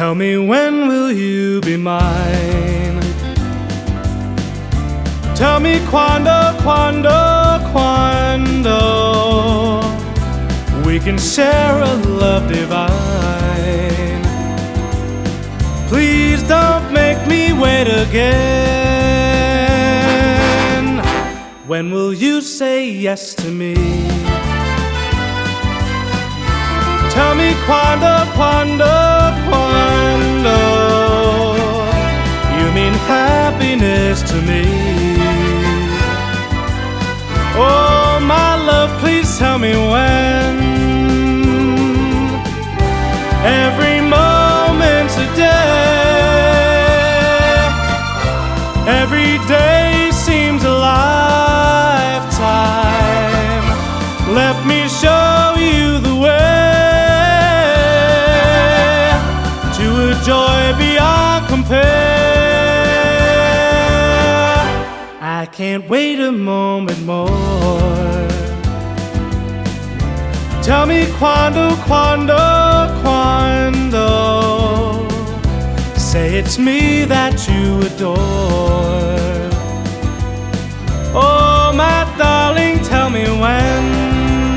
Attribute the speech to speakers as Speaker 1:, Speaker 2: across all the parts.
Speaker 1: Tell me, when will you be mine? Tell me quando, quando, quando we can share a love divine. Please don't make me wait again. When will you say yes to me? Tell me quando, quando, quando you mean happiness to me. Oh, my love, please tell me when. Every moment's a day. Every day seems a lifetime. Let me show you the way to a joy beyond compare. I can't wait a moment more. Tell me quando, quando, quando say it's me that you adore. Oh, my darling, tell me when.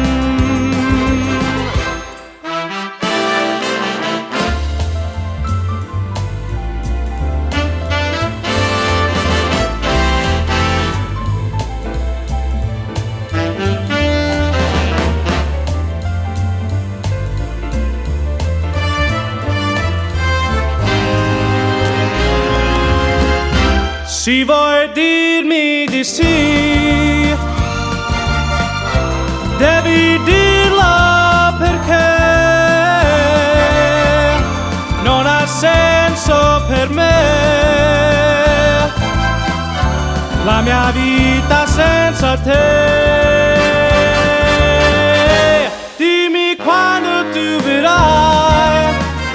Speaker 1: Se vuoi dirmi di sì, devi dirlo perché non ha senso per me la mia vita senza te. Dimmi quando tu vedrai,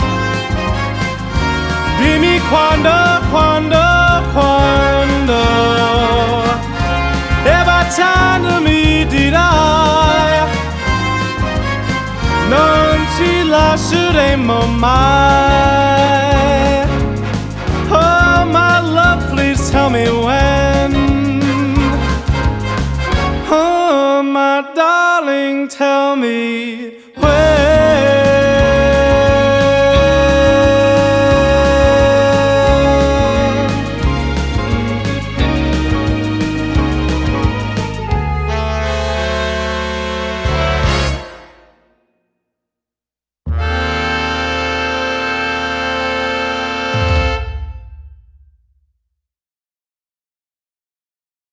Speaker 1: dimmi quando, quando, e baciando mi dirai non ci lasceremo mai.